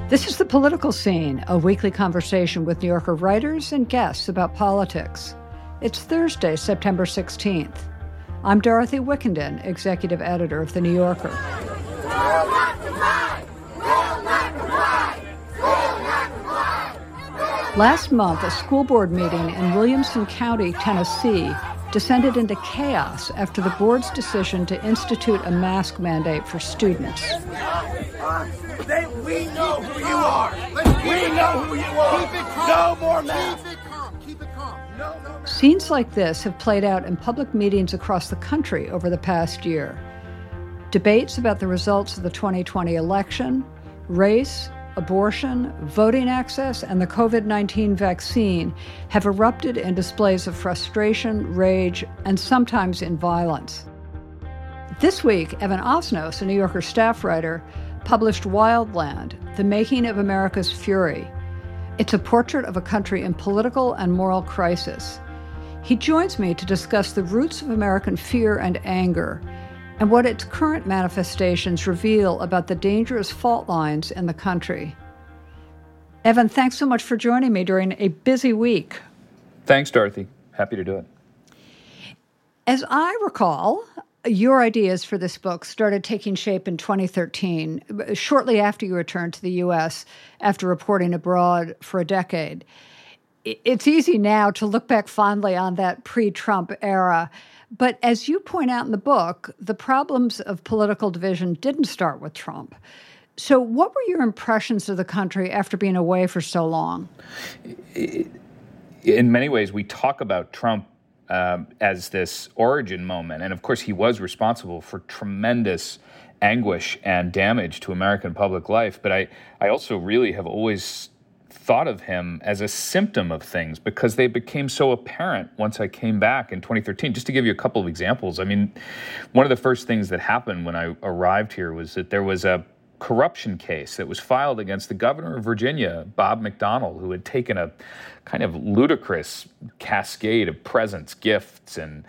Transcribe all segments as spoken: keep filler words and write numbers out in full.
This is The Political Scene, a weekly conversation with New Yorker writers and guests about politics. It's Thursday, September sixteenth. I'm Dorothy Wickenden, executive editor of The New Yorker. Will not comply! Will not comply! Will not comply! Last month, a school board meeting in Williamson County, Tennessee, descended into chaos after the board's decision to institute a mask mandate for students. They, we know who you are. We know who you are. Keep it calm. No more masks. Keep it calm. Keep it calm. No, no. Scenes like this have played out in public meetings across the country over the past year. Debates about the results of the twenty twenty election, race, abortion, voting access, and the covid nineteen vaccine have erupted in displays of frustration, rage, and sometimes in violence. This week, Evan Osnos, a New Yorker staff writer, published Wildland, The Making of America's Fury. It's a portrait of a country in political and moral crisis. He joins me to discuss the roots of American fear and anger and what its current manifestations reveal about the dangerous fault lines in the country. Evan, thanks so much for joining me during a busy week. Thanks, Dorothy. Happy to do it. As I recall, your ideas for this book started taking shape in twenty thirteen, shortly after you returned to the U S after reporting abroad for a decade. It's easy now to look back fondly on that pre-Trump era, but as you point out in the book, the problems of political division didn't start with Trump. So what were your impressions of the country after being away for so long? In many ways, we talk about Trump Um, as this origin moment. And of course, he was responsible for tremendous anguish and damage to American public life. But I, I also really have always thought of him as a symptom of things because they became so apparent once I came back in twenty thirteen. Just to give you a couple of examples, I mean, one of the first things that happened when I arrived here was that there was a corruption case that was filed against the governor of Virginia, Bob McDonnell, who had taken a kind of ludicrous cascade of presents, gifts, and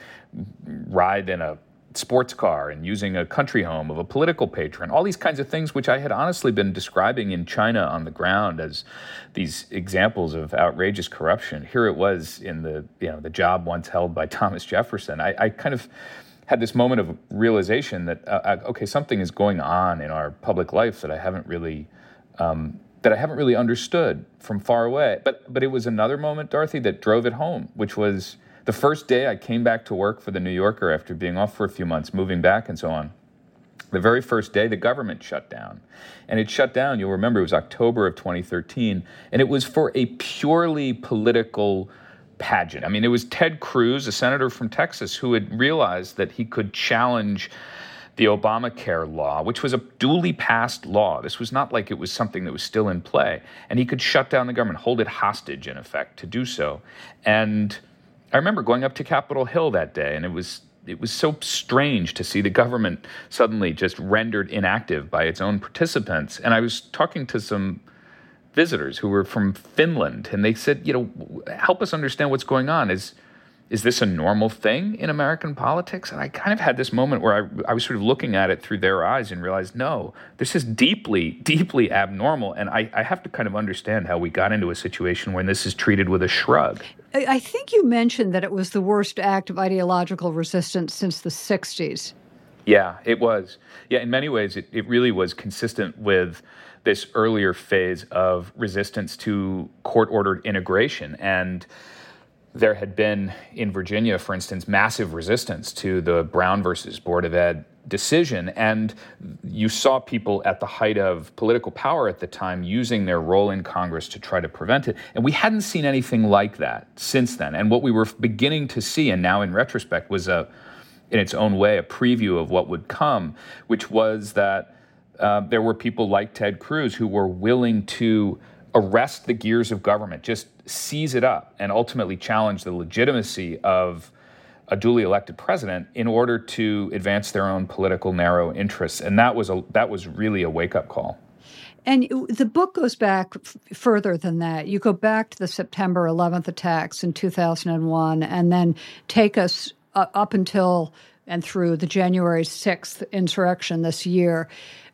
ride in a sports car and using a country home of a political patron, all these kinds of things which I had honestly been describing in China on the ground as these examples of outrageous corruption. Here it was in the, you know, the job once held by Thomas Jefferson. I, I kind of had this moment of realization that, uh, okay, something is going on in our public life that I haven't really um, that I haven't really understood from far away. But but it was another moment, Dorothy, that drove it home, which was the first day I came back to work for The New Yorker after being off for a few months, moving back and so on. The very first day, the government shut down. And it shut down, you'll remember, it was October of twenty thirteen, and it was for a purely political pageant. I mean, it was Ted Cruz, a senator from Texas, who had realized that he could challenge the Obamacare law, which was a duly passed law. This was not like it was something that was still in play. And he could shut down the government, hold it hostage, in effect, to do so. And I remember going up to Capitol Hill that day, and it was it was so strange to see the government suddenly just rendered inactive by its own participants. And I was talking to some visitors who were from Finland, and they said, you know, help us understand what's going on. Is is this a normal thing in American politics? And I kind of had this moment where I, I was sort of looking at it through their eyes and realized, no, this is deeply, deeply abnormal. And I, I have to kind of understand how we got into a situation when this is treated with a shrug. I think you mentioned that it was the worst act of ideological resistance since the sixties. Yeah, it was. Yeah, in many ways, it, it really was consistent with this earlier phase of resistance to court-ordered integration. And there had been, in Virginia, for instance, massive resistance to the Brown versus Board of Ed decision. And you saw people at the height of political power at the time using their role in Congress to try to prevent it. And we hadn't seen anything like that since then. And what we were beginning to see, and now in retrospect, was a, in its own way, a preview of what would come, which was that uh, there were people like Ted Cruz who were willing to arrest the gears of government, just seize it up, and ultimately challenge the legitimacy of a duly elected president in order to advance their own political narrow interests. And that was a that was really a wake-up call. And the book goes back f- further than that. You go back to the September eleventh attacks in two thousand one and then take us uh, up until and through the January sixth insurrection this year.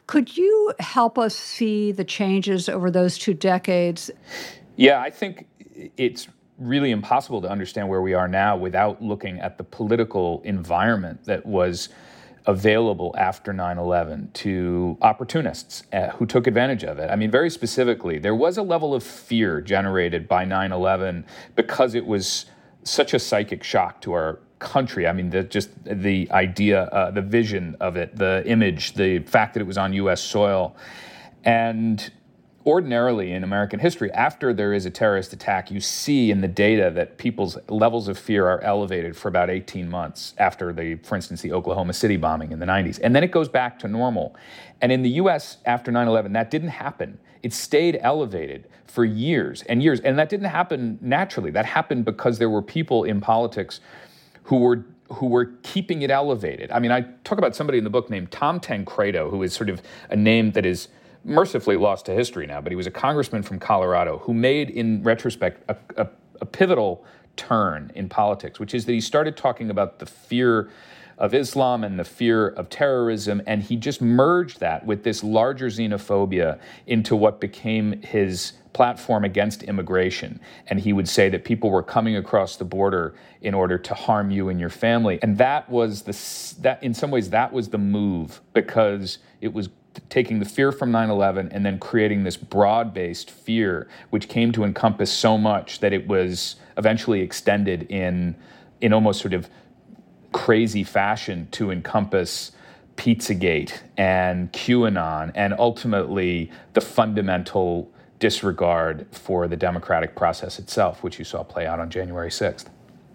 Could you help us see the changes over those two decades? Yeah, I think it's really impossible to understand where we are now without looking at the political environment that was available after nine eleven to opportunists uh, who took advantage of it. I mean, very specifically, there was a level of fear generated by nine eleven because it was such a psychic shock to our country. I mean, the, just the idea, uh, the vision of it, the image, the fact that it was on U S soil. And ordinarily in American history, after there is a terrorist attack, you see in the data that people's levels of fear are elevated for about eighteen months after the, for instance, the Oklahoma City bombing in the nineties. And then it goes back to normal. And in the U S after nine eleven, that didn't happen. It stayed elevated for years and years. And that didn't happen naturally. That happened because there were people in politics who were who were keeping it elevated. I mean, I talk about somebody in the book named Tom Tancredo, who is sort of a name that is mercifully lost to history now, but he was a congressman from Colorado who made, in retrospect, a, a, a pivotal turn in politics, which is that he started talking about the fear of Islam and the fear of terrorism, and he just merged that with this larger xenophobia into what became his platform against immigration. And he would say that people were coming across the border in order to harm you and your family. And that was the, that in some ways, that was the move, because it was taking the fear from nine eleven and then creating this broad-based fear, which came to encompass so much that it was eventually extended in in almost sort of crazy fashion to encompass Pizzagate and QAnon and ultimately the fundamental disregard for the democratic process itself, which you saw play out on January sixth.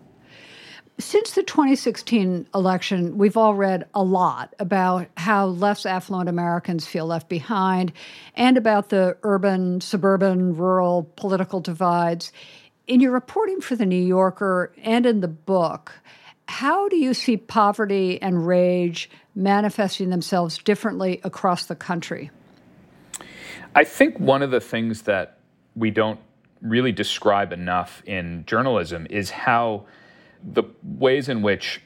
Since the twenty sixteen election, we've all read a lot about how less affluent Americans feel left behind and about the urban, suburban, rural political divides. In your reporting for The New Yorker and in the book, how do you see poverty and rage manifesting themselves differently across the country? I think one of the things that we don't really describe enough in journalism is how the ways in which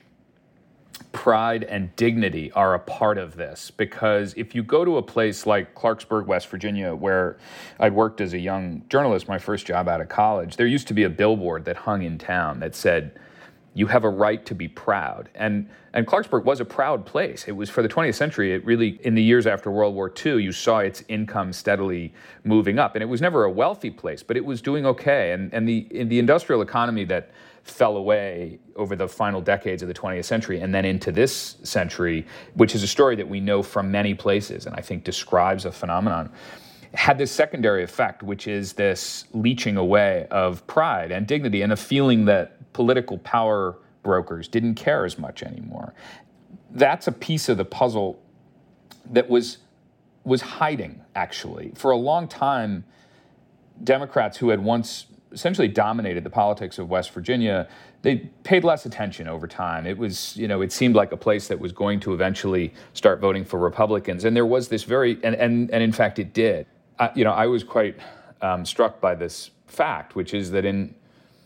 pride and dignity are a part of this. Because if you go to a place like Clarksburg, West Virginia, where I'd worked as a young journalist, my first job out of college, there used to be a billboard that hung in town that said, "You have a right to be proud." And and Clarksburg was a proud place. It was, for the twentieth century, it really, in the years after World War Two, you saw its income steadily moving up. And it was never a wealthy place, but it was doing okay. And and the in the industrial economy that fell away over the final decades of the twentieth century and then into this century, which is a story that we know from many places and I think describes a phenomenon, had this secondary effect, which is this leeching away of pride and dignity and a feeling that political power brokers didn't care as much anymore. That's a piece of the puzzle that was was hiding, actually. For a long time, Democrats who had once essentially dominated the politics of West Virginia, they paid less attention over time. It was, you know, it seemed like a place that was going to eventually start voting for Republicans. And there was this very, and and, and in fact it did. Uh, you know, I was quite um, struck by this fact, which is that in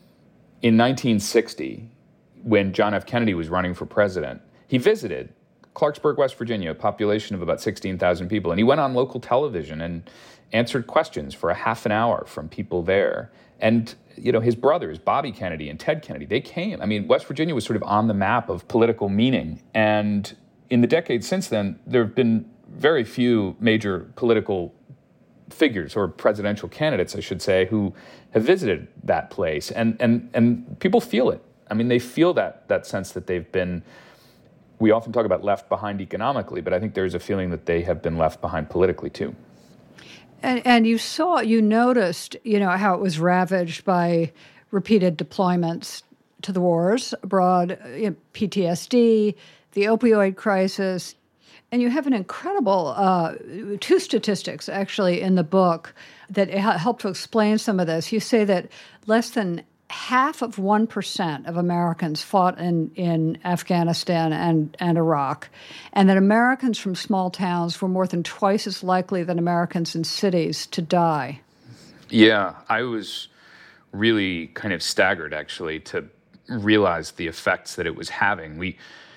in nineteen sixty, when John F. Kennedy was running for president, he visited Clarksburg, West Virginia, a population of about sixteen thousand people, and he went on local television and answered questions for a half an hour from people there. And, you know, his brothers, Bobby Kennedy and Ted Kennedy, they came. I mean, West Virginia was sort of on the map of political meaning. And in the decades since then, there have been very few major political figures or presidential candidates, I should say, who have visited that place. And and and people feel it. I mean, they feel that that sense that they've been, we often talk about left behind economically, but I think there's a feeling that they have been left behind politically too. And, and you saw, you noticed, you know, how it was ravaged by repeated deployments to the wars abroad, you know, P T S D, the opioid crisis. And you have an incredible, uh, two statistics actually in the book that help to explain some of this. You say that less than half of one percent of Americans fought in, in Afghanistan and, and Iraq, and that Americans from small towns were more than twice as likely than Americans in cities to die. Yeah, I was really kind of staggered, actually, to realize the effects that it was having. We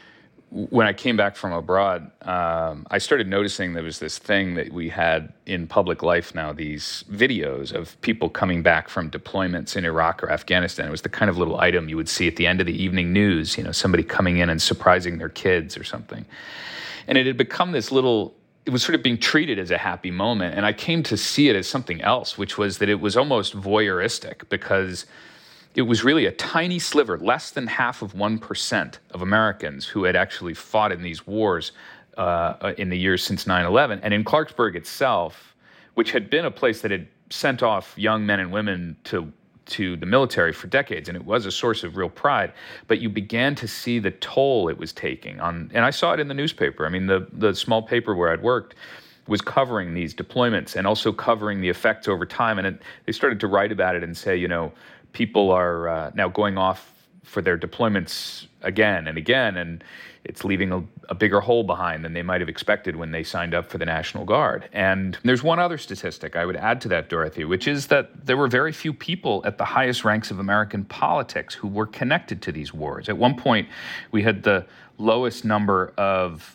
when I came back from abroad, um, I started noticing there was this thing that we had in public life now, these videos of people coming back from deployments in Iraq or Afghanistan. It was the kind of little item you would see at the end of the evening news, you know, somebody coming in and surprising their kids or something. And it had become this little, it was sort of being treated as a happy moment. And I came to see it as something else, which was that it was almost voyeuristic, because it was really a tiny sliver, less than half of one percent of Americans who had actually fought in these wars uh, in the years since nine eleven. And in Clarksburg itself, which had been a place that had sent off young men and women to to the military for decades, and it was a source of real pride, but you began to see the toll it was taking on, and I saw it in the newspaper. I mean, the, the small paper where I'd worked was covering these deployments and also covering the effects over time, and it, they started to write about it and say, you know, people are uh, now going off for their deployments again and again, and it's leaving a, a bigger hole behind than they might have expected when they signed up for the National Guard. And there's one other statistic I would add to that, Dorothy, which is that there were very few people at the highest ranks of American politics who were connected to these wars. At one point, we had the lowest number of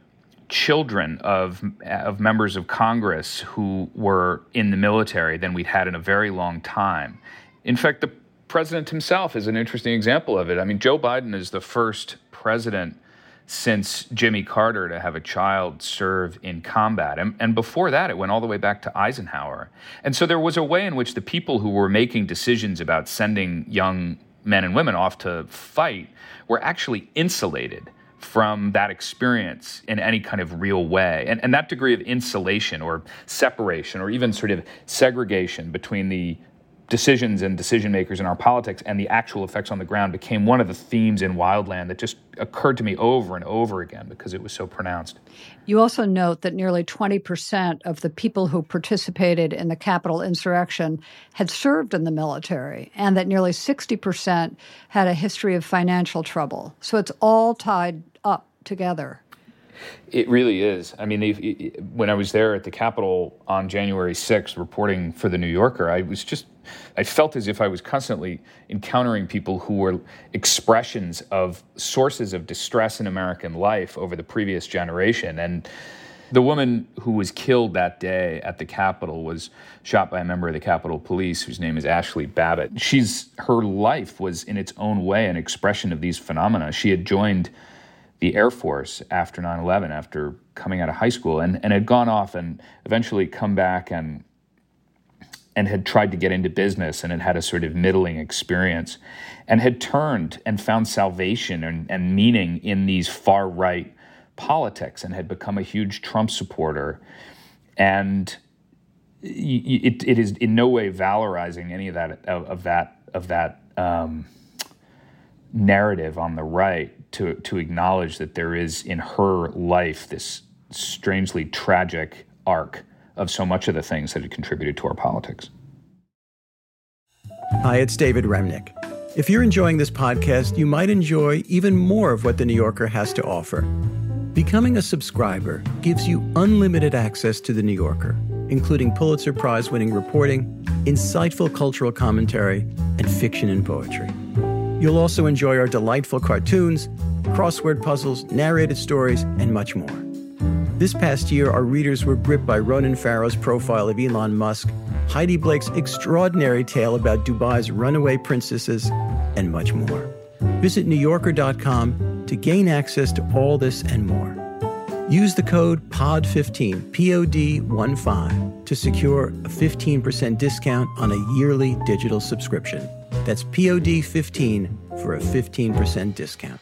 children of of members of Congress who were in the military than we'd had in a very long time. In fact, the president himself is an interesting example of it. I mean, Joe Biden is the first president since Jimmy Carter to have a child serve in combat. And, and before that, it went all the way back to Eisenhower. And so there was a way in which the people who were making decisions about sending young men and women off to fight were actually insulated from that experience in any kind of real way. And, and that degree of insulation or separation or even sort of segregation between the decisions and decision makers in our politics and the actual effects on the ground became one of the themes in Wildland that just occurred to me over and over again because it was so pronounced. You also note that nearly twenty percent of the people who participated in the Capitol insurrection had served in the military, and that nearly sixty percent had a history of financial trouble. So it's all tied up together. It really is. I mean, if, if, when I was there at the Capitol on January sixth reporting for The New Yorker, I was just, I felt as if I was constantly encountering people who were expressions of sources of distress in American life over the previous generation. And the woman who was killed that day at the Capitol was shot by a member of the Capitol Police whose name is Ashley Babbitt. She's, her life was in its own way an expression of these phenomena. She had joined the Air Force after nine eleven, after coming out of high school, and, and had gone off and eventually come back and and had tried to get into business and had had a sort of middling experience and had turned and found salvation and, and meaning in these far-right politics and had become a huge Trump supporter. And it, it is in no way valorizing any of that, of, of that, of that um, narrative on the right to to acknowledge that there is in her life this strangely tragic arc of so much of the things that had contributed to our politics. Hi, it's David Remnick. If you're enjoying this podcast, you might enjoy even more of what The New Yorker has to offer. Becoming a subscriber gives you unlimited access to The New Yorker, including Pulitzer Prize-winning reporting, insightful cultural commentary, and fiction and poetry. You'll also enjoy our delightful cartoons, crossword puzzles, narrated stories, and much more. This past year, our readers were gripped by Ronan Farrow's profile of Elon Musk, Heidi Blake's extraordinary tale about Dubai's runaway princesses, and much more. Visit New Yorker dot com to gain access to all this and more. Use the code P O D fifteen, P O D fifteen, to secure a fifteen percent discount on a yearly digital subscription. That's P O D fifteen for a fifteen percent discount.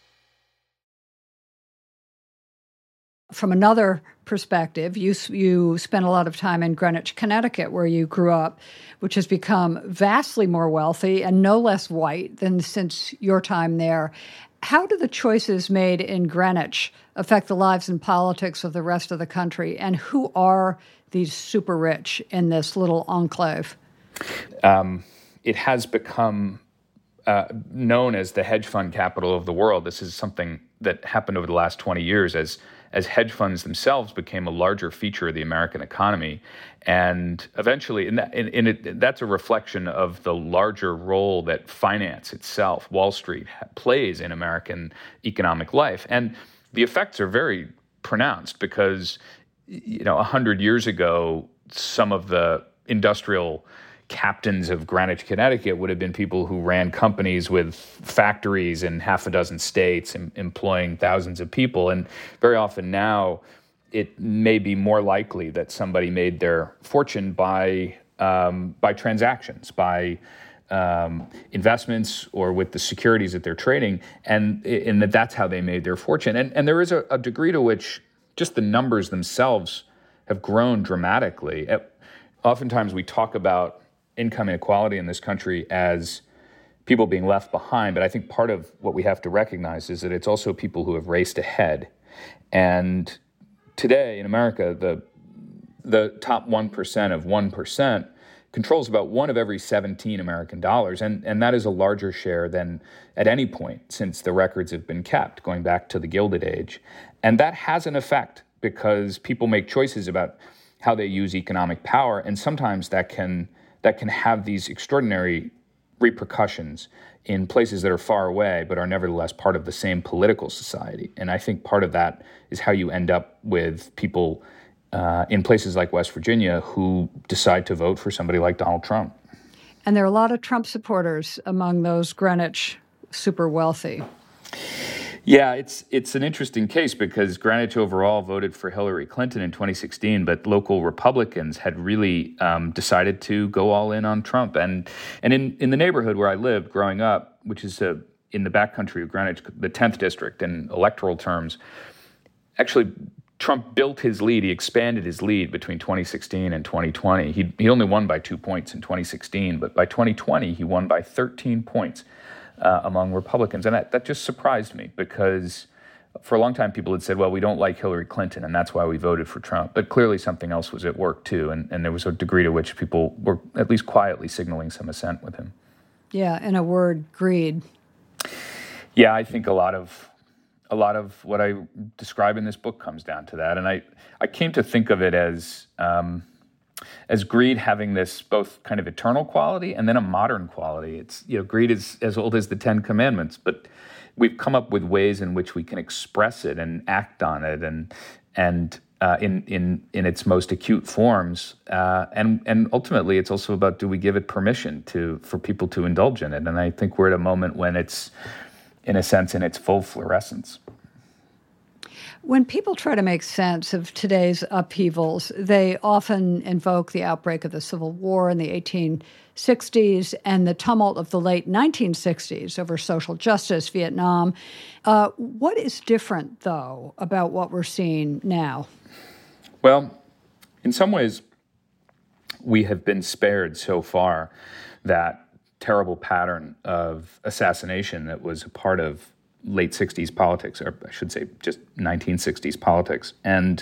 From another perspective, you you spent a lot of time in Greenwich, Connecticut, where you grew up, which has become vastly more wealthy and no less white than since your time there. How do the choices made in Greenwich affect the lives and politics of the rest of the country? And who are these super rich in this little enclave? Um, it has become uh, known as the hedge fund capital of the world. This is something that happened over the last twenty years as as hedge funds themselves became a larger feature of the American economy. And eventually, and, that, and, and it, that's a reflection of the larger role that finance itself, Wall Street, plays in American economic life. And the effects are very pronounced because, you know, a hundred years ago, some of the industrial captains of Greenwich, Connecticut would have been people who ran companies with factories in half a dozen states, em- employing thousands of people. And very often now, it may be more likely that somebody made their fortune by um, by transactions, by um, investments, or with the securities that they're trading, and, and that that's how they made their fortune. And, and there is a, a degree to which just the numbers themselves have grown dramatically. Oftentimes we talk about income inequality in this country as people being left behind, but I think part of what we have to recognize is that it's also people who have raced ahead. And today in America, the the top one percent of one percent controls about one of every seventeen American dollars, and, and that is a larger share than at any point since the records have been kept, going back to the Gilded Age. And that has an effect because people make choices about how they use economic power, and sometimes that can that can have these extraordinary repercussions in places that are far away but are nevertheless part of the same political society. And I think part of that is how you end up with people uh, in places like West Virginia who decide to vote for somebody like Donald Trump. And there are a lot of Trump supporters among those Greenwich super wealthy. Yeah, it's it's an interesting case because Greenwich overall voted for Hillary Clinton in twenty sixteen, but local Republicans had really um, decided to go all in on Trump. And and in, in the neighborhood where I lived growing up, which is uh, in the backcountry of Greenwich, the tenth district in electoral terms, actually Trump built his lead. He expanded his lead between twenty sixteen and twenty twenty. He he only won by two points in twenty sixteen, but by twenty twenty he won by thirteen points. Uh, among Republicans. And that, that just surprised me because for a long time people had said, well, we don't like Hillary Clinton and that's why we voted for Trump. But clearly something else was at work too. And, and there was a degree to which people were at least quietly signaling some assent with him. Yeah, in a word, greed. Yeah, I think a lot of a lot of what I describe in this book comes down to that. And I, I came to think of it as um, as greed having this both kind of eternal quality and then a modern quality. It's, you know, greed is as old as the Ten Commandments, but we've come up with ways in which we can express it and act on it, and and uh, in in in its most acute forms. Uh, and and ultimately, it's also about, do we give it permission to for people to indulge in it? And I think we're at a moment when it's, in a sense, in its full fluorescence. When people try to make sense of today's upheavals, they often invoke the outbreak of the Civil War in the eighteen sixties and the tumult of the late nineteen sixties over social justice, Vietnam. Uh, what is different, though, about what we're seeing now? Well, in some ways, we have been spared so far that terrible pattern of assassination that was a part of late sixties politics, or I should say just nineteen sixties politics. And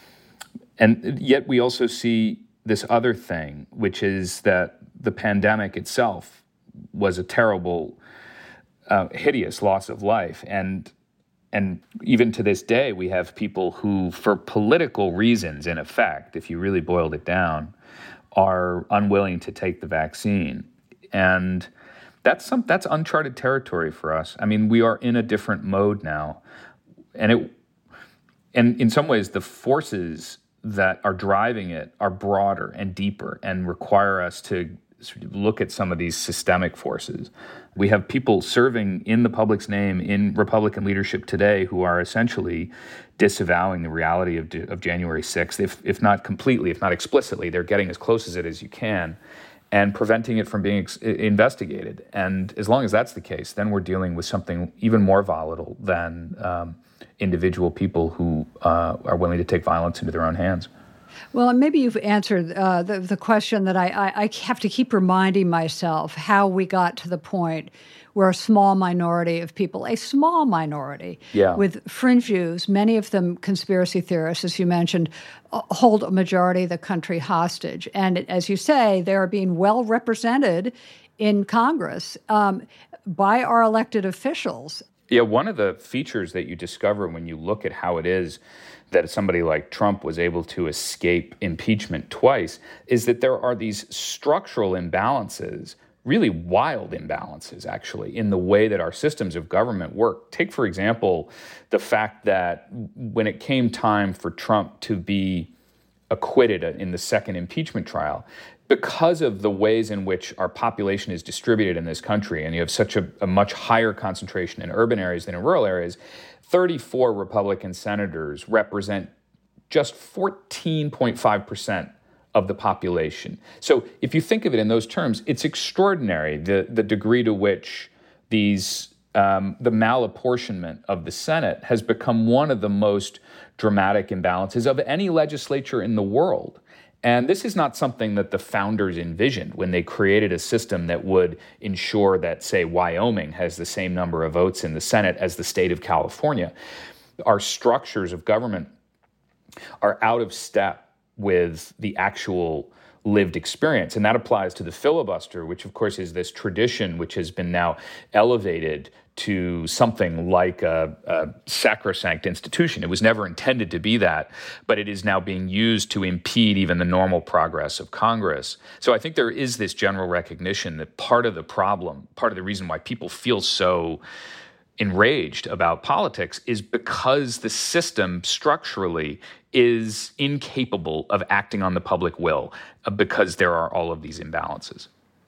and yet we also see this other thing, which is that the pandemic itself was a terrible, uh, hideous loss of life. And and even to this day, we have people who, for political reasons, in effect, if you really boiled it down, are unwilling to take the vaccine. And That's some that's uncharted territory for us. I mean, we are in a different mode now, and it, and in some ways, the forces that are driving it are broader and deeper, and require us to sort of look at some of these systemic forces. We have people serving in the public's name in Republican leadership today who are essentially disavowing the reality of of January sixth, if if not completely, if not explicitly. They're getting as close as it as you can, and preventing it from being ex- investigated. And as long as that's the case, then we're dealing with something even more volatile than um, individual people who uh, are willing to take violence into their own hands. Well, and maybe you've answered uh, the, the question that I, I, I have to keep reminding myself, how we got to the point where a small minority of people, a small minority yeah. with fringe views, many of them conspiracy theorists, as you mentioned, uh, hold a majority of the country hostage. And as you say, they are being well represented in Congress um, by our elected officials. Yeah, one of the features that you discover when you look at how it is that somebody like Trump was able to escape impeachment twice is that there are these structural imbalances, really wild imbalances, actually, in the way that our systems of government work. Take, for example, the fact that when it came time for Trump to be acquitted in the second impeachment trial, because of the ways in which our population is distributed in this country, and you have such a, a much higher concentration in urban areas than in rural areas, thirty-four Republican senators represent just fourteen point five percent of the population. So if you think of it in those terms, it's extraordinary the, the degree to which these um, the malapportionment of the Senate has become one of the most dramatic imbalances of any legislature in the world. And this is not something that the founders envisioned when they created a system that would ensure that, say, Wyoming has the same number of votes in the Senate as the state of California. Our structures of government are out of step with the actual lived experience. And that applies to the filibuster, which, of course, is this tradition which has been now elevated to something like a, a sacrosanct institution. It was never intended to be that, but it is now being used to impede even the normal progress of Congress. So I think there is this general recognition that part of the problem, part of the reason why people feel so enraged about politics is because the system structurally is incapable of acting on the public will because there are all of these imbalances.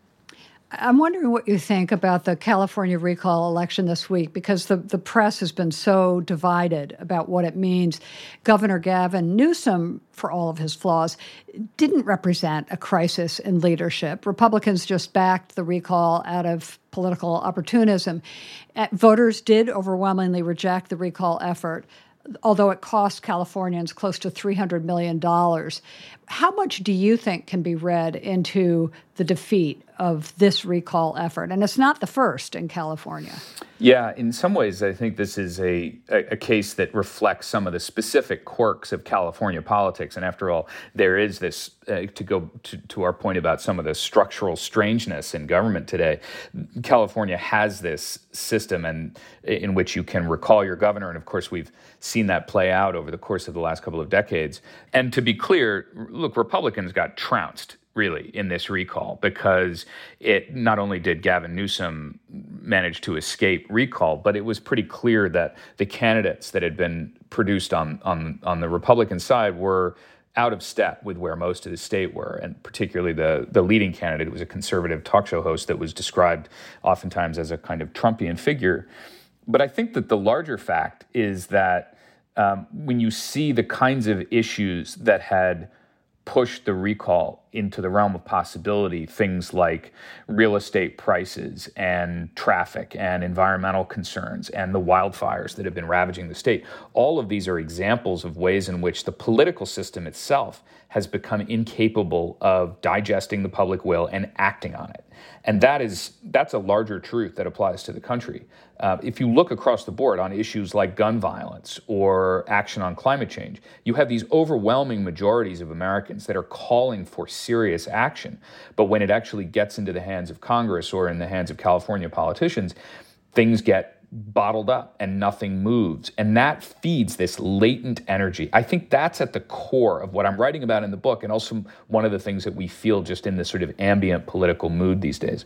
I'm wondering what you think about the California recall election this week, because the, the press has been so divided about what it means. Governor Gavin Newsom, for all of his flaws, didn't represent a crisis in leadership. Republicans just backed the recall out of political opportunism. Uh, voters did overwhelmingly reject the recall effort, although it cost Californians close to three hundred million dollars. How much do you think can be read into the defeat of this recall effort? And it's not the first in California. Yeah, in some ways, I think this is a, a, a case that reflects some of the specific quirks of California politics. And after all, there is this, uh, to go to, to our point about some of the structural strangeness in government today, California has this system and in which you can recall your governor. And of course, we've seen that play out over the course of the last couple of decades. And to be clear, look, Republicans got trounced, really, in this recall, because it not only did Gavin Newsom manage to escape recall, but it was pretty clear that the candidates that had been produced on on, on the Republican side were out of step with where most of the state were, and particularly the, the leading candidate was a conservative talk show host that was described oftentimes as a kind of Trumpian figure. But I think that the larger fact is that um, when you see the kinds of issues that had pushed the recall into the realm of possibility, things like real estate prices and traffic and environmental concerns and the wildfires that have been ravaging the state. All of these are examples of ways in which the political system itself has become incapable of digesting the public will and acting on it. And that is that's a larger truth that applies to the country. Uh, if you look across the board on issues like gun violence or action on climate change, you have these overwhelming majorities of Americans that are calling for serious action. But when it actually gets into the hands of Congress or in the hands of California politicians, things get bottled up and nothing moves. And that feeds this latent energy. I think that's at the core of what I'm writing about in the book, and also one of the things that we feel just in this sort of ambient political mood these days.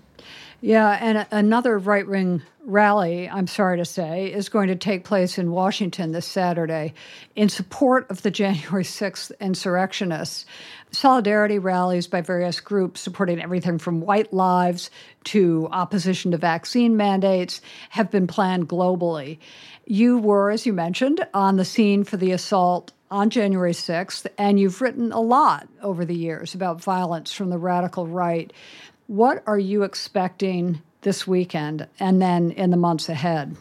Yeah, and another right-wing rally, I'm sorry to say, is going to take place in Washington this Saturday in support of the January sixth insurrectionists. Solidarity rallies by various groups supporting everything from white lives to opposition to vaccine mandates have been planned globally. You were, as you mentioned, on the scene for the assault on January sixth, and you've written a lot over the years about violence from the radical right. What are you expecting this weekend and then in the months ahead?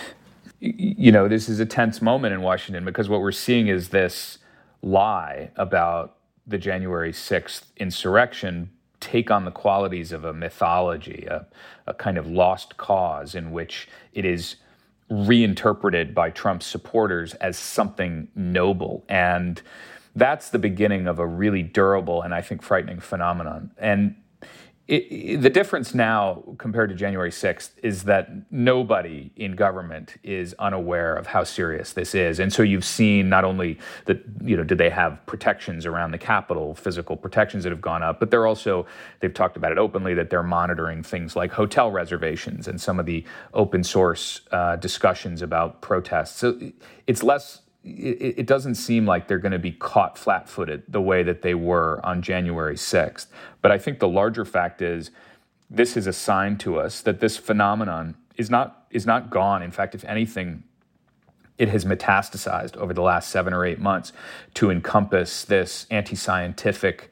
You know, this is a tense moment in Washington because what we're seeing is this lie about the January sixth insurrection take on the qualities of a mythology, a, a kind of lost cause in which it is reinterpreted by Trump's supporters as something noble. And that's the beginning of a really durable and I think frightening phenomenon. And It, it, the difference now compared to January sixth is that nobody in government is unaware of how serious this is. And so you've seen not only that, you know, did they have protections around the Capitol, physical protections that have gone up, but they're also, they've talked about it openly, that they're monitoring things like hotel reservations and some of the open source uh, discussions about protests. So it's less, it, it doesn't seem like they're going to be caught flat-footed the way that they were on January sixth. But I think the larger fact is this is a sign to us that this phenomenon is not is not gone. In fact, if anything, it has metastasized over the last seven or eight months to encompass this anti-scientific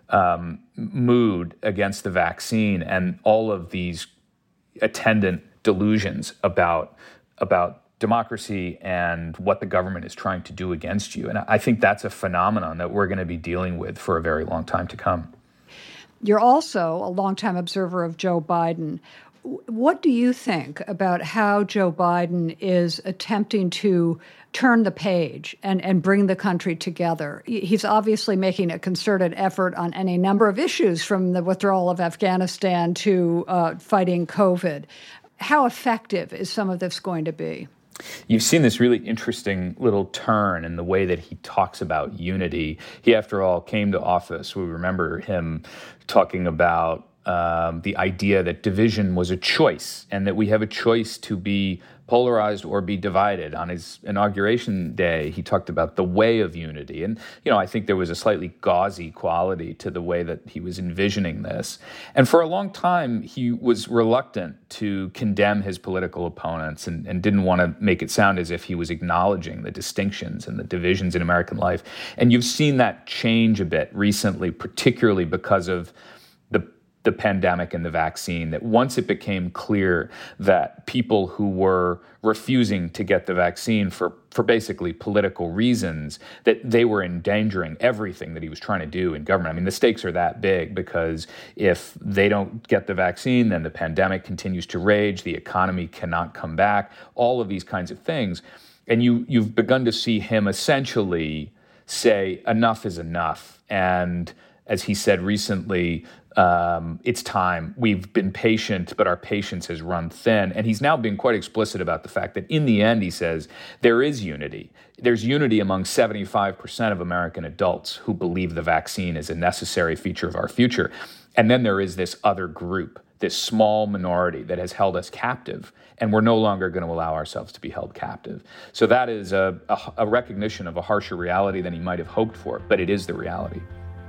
um, mood against the vaccine and all of these attendant delusions about about democracy and what the government is trying to do against you. And I think that's a phenomenon that we're going to be dealing with for a very long time to come. You're also a longtime observer of Joe Biden. What do you think about how Joe Biden is attempting to turn the page and, and bring the country together? He's obviously making a concerted effort on any number of issues, from the withdrawal of Afghanistan to uh, fighting COVID. How effective is some of this going to be? You've seen this really interesting little turn in the way that he talks about unity. He, after all, came to office. We remember him talking about um, the idea that division was a choice and that we have a choice to be polarized or be divided. On his inauguration day, he talked about the way of unity. And, you know, I think there was a slightly gauzy quality to the way that he was envisioning this. And for a long time, he was reluctant to condemn his political opponents and, and didn't want to make it sound as if he was acknowledging the distinctions and the divisions in American life. And you've seen that change a bit recently, particularly because of the the pandemic and the vaccine, that once it became clear that people who were refusing to get the vaccine for, for basically political reasons, that they were endangering everything that he was trying to do in government. I mean, the stakes are that big because if they don't get the vaccine, then the pandemic continues to rage, the economy cannot come back, all of these kinds of things. And you, you've begun to see him essentially say, enough is enough. And as he said recently, Um, it's time. We've been patient, but our patience has run thin. And he's now been quite explicit about the fact that in the end, he says, there is unity. There's unity among seventy-five percent of American adults who believe the vaccine is a necessary feature of our future. And then there is this other group, this small minority that has held us captive, and we're no longer going to allow ourselves to be held captive. So that is a, a, a recognition of a harsher reality than he might have hoped for, but it is the reality.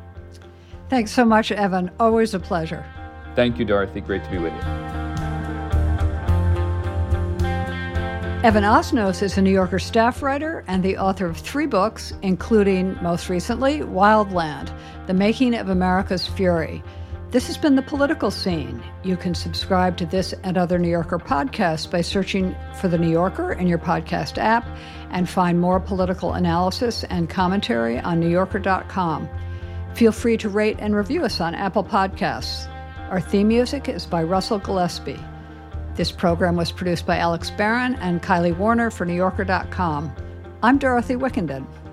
Thanks so much, Evan. Always a pleasure. Thank you, Dorothy. Great to be with you. Evan Osnos is a New Yorker staff writer and the author of three books, including, most recently, Wildland, The Making of America's Fury. This has been The Political Scene. You can subscribe to this and other New Yorker podcasts by searching for The New Yorker in your podcast app and find more political analysis and commentary on new yorker dot com. Feel free to rate and review us on Apple Podcasts. Our theme music is by Russell Gillespie. This program was produced by Alex Barron and Kylie Warner for new yorker dot com. I'm Dorothy Wickenden.